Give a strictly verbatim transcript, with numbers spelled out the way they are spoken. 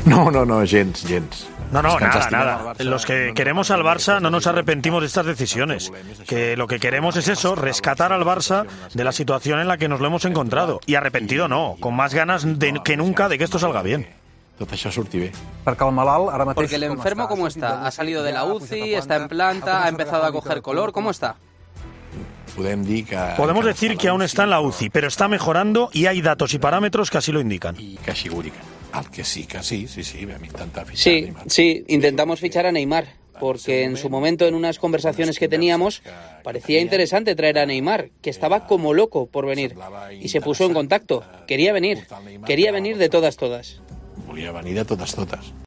No, no, no, gens, gens. No, no, És que ens nada, estimem nada. al Barça, Los que no queremos al Barça no nos arrepentimos de estas decisiones. Que lo que queremos es eso, rescatar al Barça de la situación en la que nos lo hemos encontrado. Y arrepentido no, con más ganas de, que nunca de que esto salga bien. Tot això surti bé. Porque el enfermo, ¿cómo está? ¿Ha salido de la U C I? ¿Está en planta? ¿Ha empezado a coger color? ¿Cómo está? Podem dir que... Podemos decir que aún está en la U C I, pero está mejorando y hay datos y parámetros que así lo indican. I que asseguri que el que sí, que sí, sí, sí, vam intentar fichar Sí, Neymar. sí, intentamos fichar a Neymar, porque en su momento, en unas conversaciones que teníamos, parecía interesante traer a Neymar, que estaba como loco por venir, y se puso en contacto. Quería venir, quería venir de todas, todas. Volia venir de totes, totes.